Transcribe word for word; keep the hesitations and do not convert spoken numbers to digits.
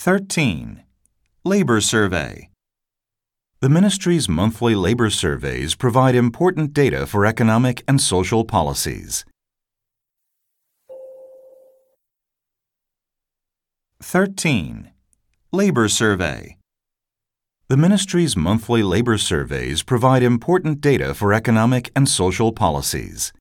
thirteen. Labor Survey. The Ministry's monthly labor surveys provide important data for economic and social policies. thirteen. Labor Survey. The Ministry's monthly labor surveys provide important data for economic and social policies.